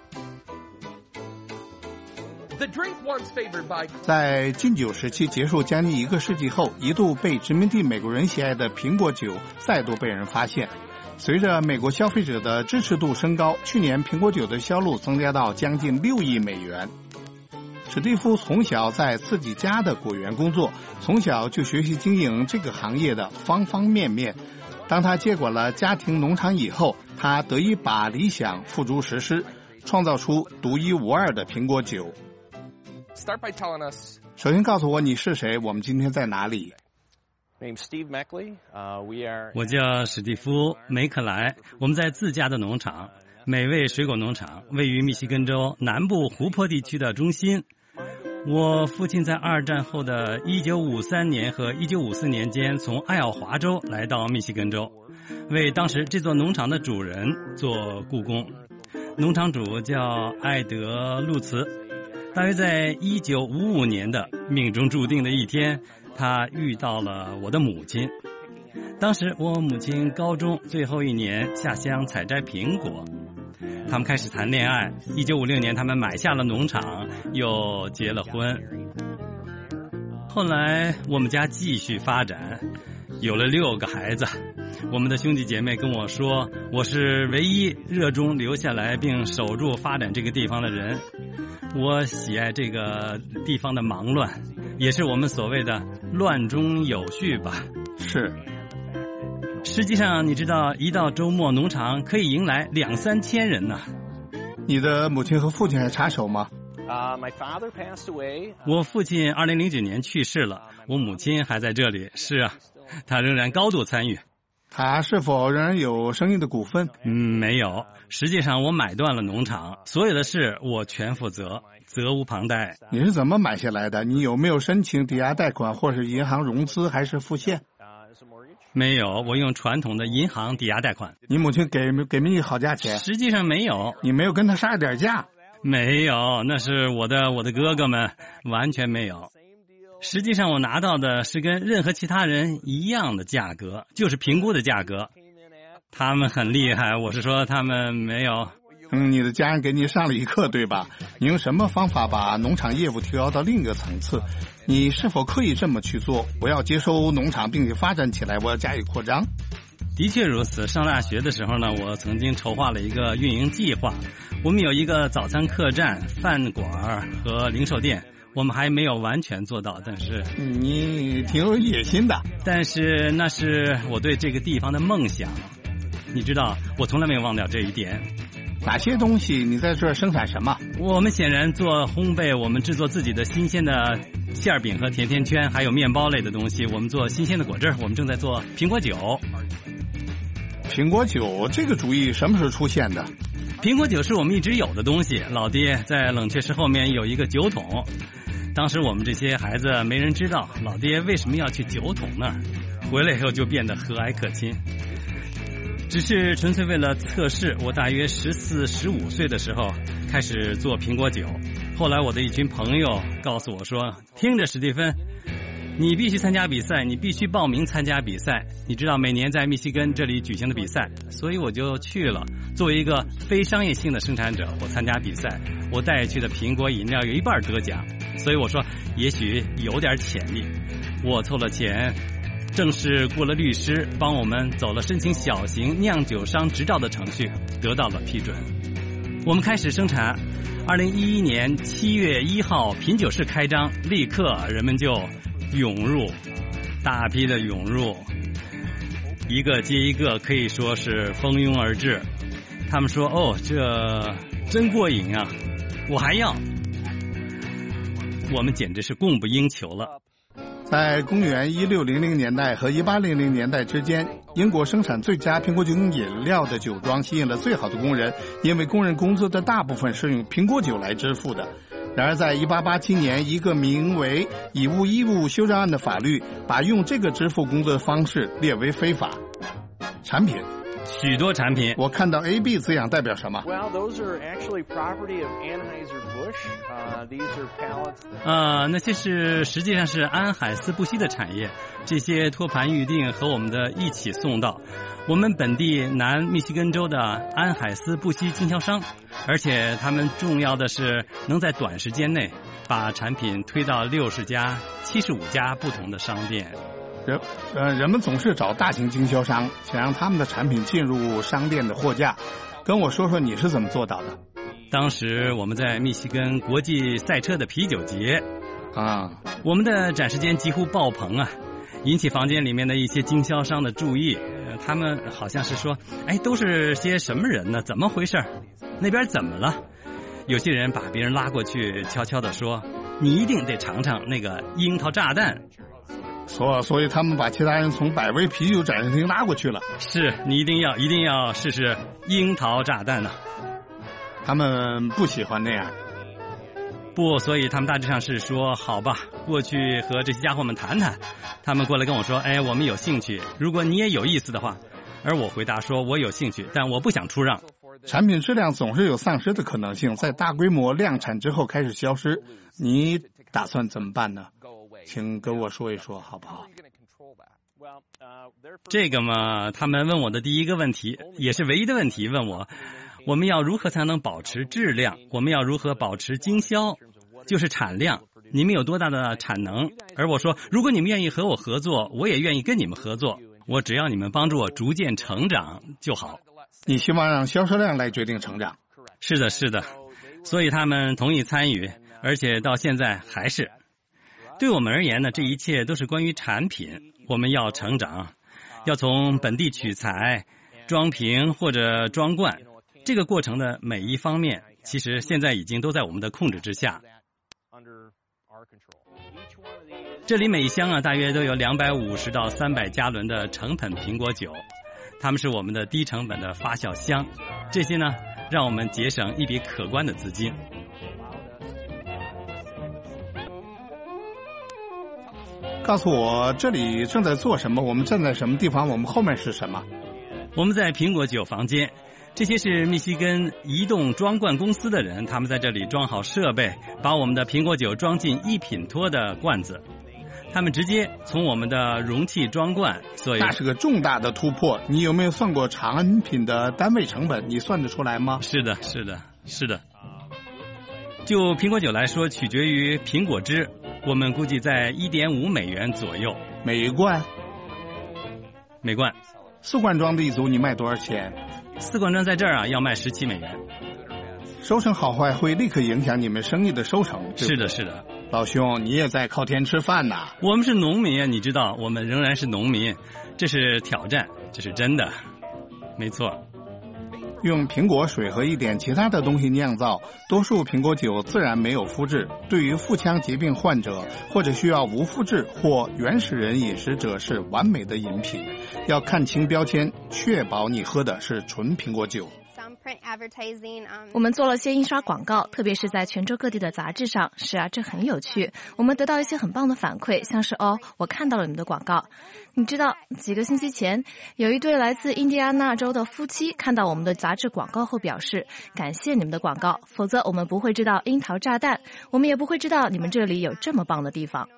在禁酒时期结束将近一个世纪后，一度被殖民地美国人喜爱的苹果酒再度被人发现。随着美国消费者的支持度升高，去年苹果酒的销路增加到将近六亿美元。史蒂夫从小在自己家的果园工作，从小就学习经营这个行业的方方面面。当他接管了家庭农场以后，他得以把理想付诸实施，创造出独一无二的苹果酒。 Start by telling us. 首先告诉我你是谁，我们今天在哪里？ Name's Steve Meckley. Uh, we are. 我叫史蒂夫·梅克莱，我们在自家的农场——美味水果农场，位于密西根州南部湖泊地区的中心。我父亲在二战后的一九五三年和一九五四年间从爱奥华州来到密西根州，为当时这座农场的主人做雇工。农场主叫艾德·路茨。大约在一九五五年的命中注定的一天，他遇到了我的母亲。当时我母亲高中最后一年下乡采摘苹果，他们开始谈恋爱。一九五六年他们买下了农场，又结了婚。后来我们家继续发展，有了六个孩子。我们的兄弟姐妹跟我说，我是唯一热衷留下来并守住发展这个地方的人。我喜爱这个地方的忙乱，也是我们所谓的乱中有序吧。 是。 实际上你知道，一到周末农场可以迎来两三千人呢。 你的母亲和父亲还插手吗？ Uh, my father passed away. 我父亲二零零九年去世了，我母亲还在这里。是啊，她仍然高度参与。 他是否仍然有生意的股份？ 嗯，没有。实际上我买断了农场，所有的事我全负责，责无旁贷。 你是怎么买下来的？你有没有申请抵押贷款，或是银行融资，还是付现？ 没有，我用传统的银行抵押贷款。 你母亲给给没你好价钱？ 实际上没有。 你没有跟他杀点价？ 没有，那是我的我的哥哥们，完全没有。实际上我拿到的是跟任何其他人一样的价格，就是评估的价格。他们很厉害，我是说他们没有。 嗯，你的家人给你上了一课，对吧？你用什么方法把农场业务提高到另一个层次？你是否刻意这么去做？我要接收农场并且发展起来，我要加以扩张。 的确如此。上大学的时候呢，我曾经筹划了一个运营计划。我们有一个早餐客栈、饭馆和零售店，我们还没有完全做到，但是你挺有野心的。 但是那是我对这个地方的梦想。你知道，我从来没有忘掉这一点。 哪些东西？你在这儿生产什么？ 我们显然做烘焙，我们制作自己的新鲜的馅饼和甜甜圈，还有面包类的东西。我们做新鲜的果汁，我们正在做苹果酒。 苹果酒这个主意什么时候出现的？ 苹果酒是我们一直有的东西。老爹在冷却室后面有一个酒桶，当时我们这些孩子没人知道老爹为什么要去酒桶那儿，回来以后就变得和蔼可亲。只是纯粹为了测试。我大约十四、十五岁的时候开始做苹果酒，后来我的一群朋友告诉我说：“听着，史蒂芬，你必须参加比赛，你必须报名参加比赛。你知道每年在密西根这里举行的比赛，所以我就去了。作为一个非商业性的生产者，我参加比赛，我带去的苹果饮料有一半得奖，所以我说也许有点潜力。我凑了钱。”正式雇了律师，帮我们走了申请小型酿酒商执照的程序，得到了批准。我们开始生产。二零一一年七月一号，品酒室开张，立刻人们就涌入，大批的涌入，一个接一个，可以说是蜂拥而至。他们说：“哦，这真过瘾啊，我还要。”我们简直是供不应求了。 在公元一六零零年代和一八零零年代之间，英国生产最佳苹果酒饮料的酒庄吸引了最好的工人，因为工人工资的大部分是用苹果酒来支付的。然而在一八八七年，一个名为《以物易物修正案》的法律把用这个支付工资的方式列为非法。产品许多产品， 我看到 A B 字样代表什么？ Well, those are actually property of Anheuser-Busch. Uh, these are pallets. 呃，那些是实际上是安海斯布希的产业，这些托盘预定和我们的一起送到我们本地南密西根州的安海斯布希经销商，而且他们重要的是能在短时间内把产品推到六十家、七十五家不同的商店。 人呃，人们总是找大型经销商，想让他们的产品进入商店的货架。跟我说说你是怎么做到的？ 当时我们在密西根国际赛车的啤酒节啊， 我们的展示间几乎爆棚啊，引起房间里面的一些经销商的注意。呃、他们好像是说：“哎，都是些什么人呢？怎么回事？那边怎么了？”有些人把别人拉过去，悄悄地说：“你一定得尝尝那个樱桃炸弹。” 所所以他们把其他人从百威啤酒展示厅拉过去了。 是你一定要一定要试试樱桃炸弹呢、啊。 他们不喜欢那样。 不，所以他们大致上是说好吧，过去和这些家伙们谈谈。他们过来跟我说：“哎，我们有兴趣，如果你也有意思的话。”而我回答说：“我有兴趣，但我不想出让。” 产品质量总是有丧失的可能性，在大规模量产之后开始消失。你打算怎么办呢？请跟我说一说好不好？ 这个嘛，他们问我的第一个问题，也是唯一的问题，问我我们要如何才能保持质量，我们要如何保持经销，就是产量，你们有多大的产能。而我说，如果你们愿意和我合作，我也愿意跟你们合作，我只要你们帮助我逐渐成长就好。 你希望让销售量来决定成长？ 是的，是的，所以他们同意参与，而且到现在还是。对我们而言呢，这一切都是关于产品，我们要成长，要从本地取材、装瓶或者装罐，这个过程的每一方面，其实现在已经都在我们的控制之下。这里每一箱啊，大约都有两百五十到三百加仑的成品苹果酒，它们是我们的低成本的发酵箱，这些呢，让我们节省一笔可观的资金。 告诉我这里正在做什么，我们站在什么地方，我们后面是什么？ 我们在苹果酒房间，这些是密西根移动装罐公司的人，他们在这里装好设备，把我们的苹果酒装进一品托的罐子，他们直接从我们的容器装罐，所以那是个重大的突破。你有没有算过产品的单位成本？你算得出来吗？ 是的，是的，是的。就苹果酒来说，取决于苹果汁，我们估计在 一点五美元左右每一罐。 每罐四罐装的一组你卖多少钱？ 四罐装在这儿啊要卖十七美元。 收成好坏会立刻影响你们生意的收成。 是的，是的。 老兄，你也在靠天吃饭呐。 我们是农民啊，你知道，我们仍然是农民，这是挑战，这是真的，没错。 用苹果水和一点其他的东西酿造，多数苹果酒自然没有麸质，对于腹腔疾病患者或者需要无麸质或原始人饮食者是完美的饮品。要看清标签，确保你喝的是纯苹果酒。 我们做了些印刷广告，特别是在全州各地的杂志上。是啊，这很有趣。我们得到一些很棒的反馈，像是哦，我看到了你们的广告。你知道，几个星期前，有一对来自印第安纳州的夫妻看到我们的杂志广告后表示，感谢你们的广告，否则我们不会知道樱桃炸弹，我们也不会知道你们这里有这么棒的地方。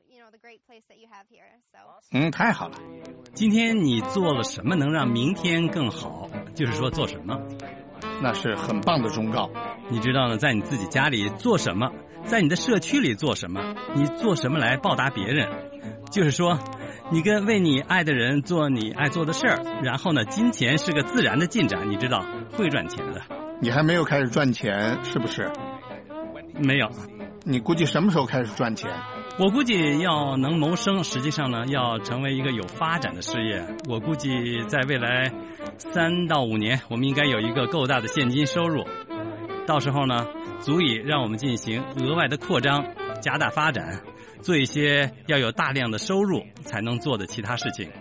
嗯，太好了。 今天你做了什么能让明天更好？就是说做什么？ 那是很棒的忠告。 你知道呢，在你自己家里做什么，在你的社区里做什么，你做什么来报答别人。就是说，你跟为你爱的人做你爱做的事儿，然后呢，金钱是个自然的进展，你知道会赚钱的。 你还没有开始赚钱，是不是？ 没有。 你估计什么时候开始赚钱？ 我估计要能谋生，实际上呢，要成为一个有发展的事业。我估计在未来三到五年，我们应该有一个够大的现金收入，到时候呢，足以让我们进行额外的扩张，加大发展，做一些要有大量的收入才能做的其他事情。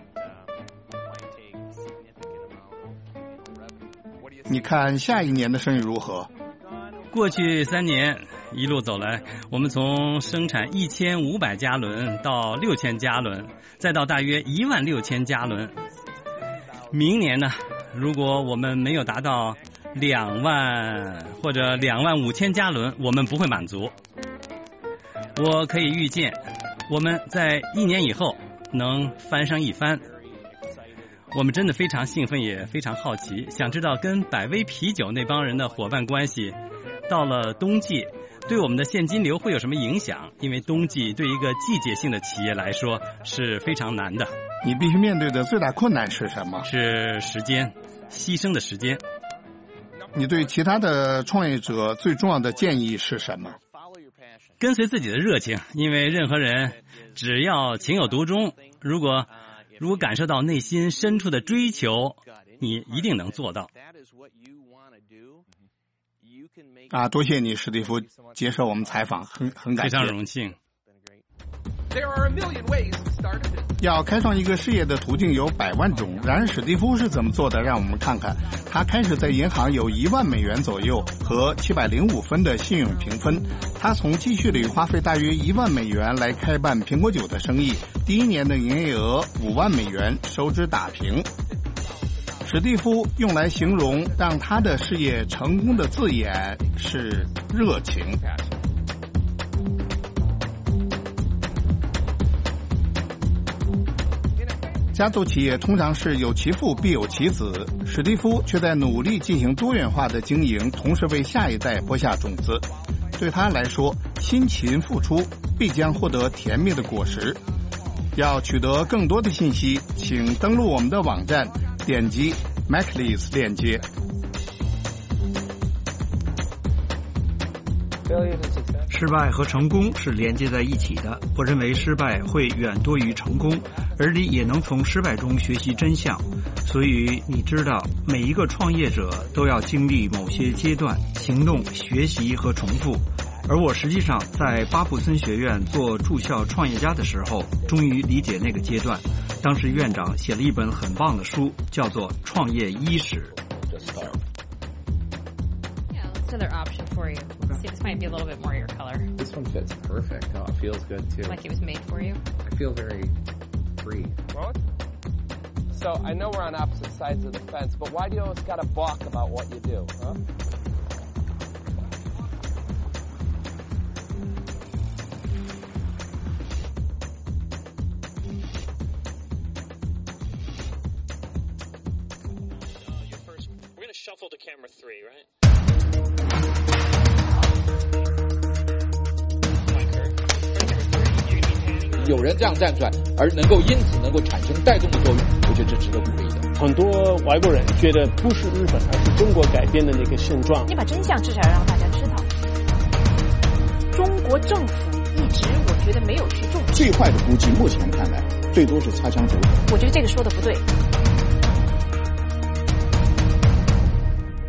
你看下一年的生意如何？ 过去三年一路走来，我们从生产一千五百加仑到六千加仑，再到大约一万六千加仑。明年呢，如果我们没有达到两万或者两万五千加仑，我们不会满足。我可以预见，我们在一年以后能翻上一番。我们真的非常兴奋，也非常好奇，想知道跟百威啤酒那帮人的伙伴关系，到了冬季对我们的现金流会有什么影响？因为冬季对一个季节性的企业来说是非常难的。 你必须面对的最大困难是什么？ 是时间，牺牲的时间。 你对其他的创业者最重要的建议是什么？ 跟随自己的热情，因为任何人只要情有独钟，如果如果感受到内心深处的追求，你一定能做到。 啊，多谢你，史蒂夫，接受我们采访，很很感谢， 非常荣幸。 要开创一个事业的途径有百万种，然而史蒂夫是怎么做的？让我们看看。他开始在银行有一万美元左右和七百零五分的信用评分，他从积蓄里花费大约一万美元来开办苹果酒的生意，第一年的营业额五万美元，收支打平。史蒂夫用来形容让他的事业成功的字眼是热情。家族企业通常是有其父必有其子，史蒂夫却在努力进行多元化的经营，同时为下一代播下种子。对他来说，辛勤付出必将获得甜蜜的果实。要取得更多的信息，请登录我们的网站，点击 Macleese 链接。 失败和成功是连接在一起的。我认为失败会远多于成功，而你也能从失败中学习真相。所以你知道，每一个创业者都要经历某些阶段，行动、学习和重复。而我实际上在巴布森学院做住校创业家的时候，终于理解那个阶段。当时院长写了一本很棒的书，叫做《创业伊始》。 Another option for you. See, this might be a little bit more your color. This one fits perfect. Oh, it feels good too. Like it was made for you? I feel very free. What? So I know we're on opposite sides of the fence, but why do you always gotta balk about what you do, huh? We're gonna shuffle to camera three, right? 有人这样站出来，而能够因此能够产生带动的作用，我觉得这值得鼓励的。 很多外国人觉得不是日本，而是中国改变的那个现状。 你把真相至少要让大家知道。中国政府一直我觉得没有去重视。 最坏的估计，目前看来最多是擦枪走火。 我觉得这个说的不对。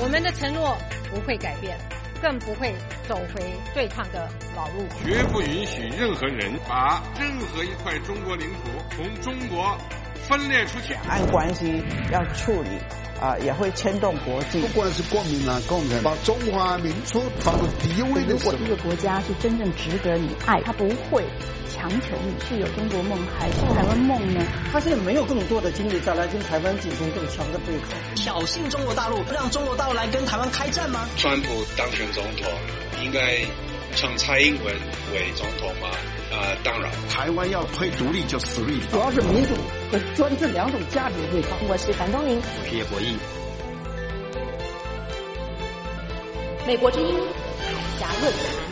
我们的承诺不会改变，更不会走回对抗的老路， 绝不允许任何人把任何一块中国领土从中国分裂出去。 两岸关系要处理啊、呃，也会牵动国际。 不管是国民党、共产党，把中华民族放在第一位的时候。 如果一个国家是真正值得你爱，他不会强求你是有中国梦还是台湾梦呢？ 他现在没有更多的精力再来跟台湾进行更强的对抗， 挑衅中国大陆，让中国大陆来跟台湾开战吗？ 川普当选总统，应该称蔡英文为总统吗？呃，当然。 台湾要推独立就死立， 主要是民主和专制两种价值对抗。 我是樊东宁， 我是叶国义。 美国之音海峡论坛。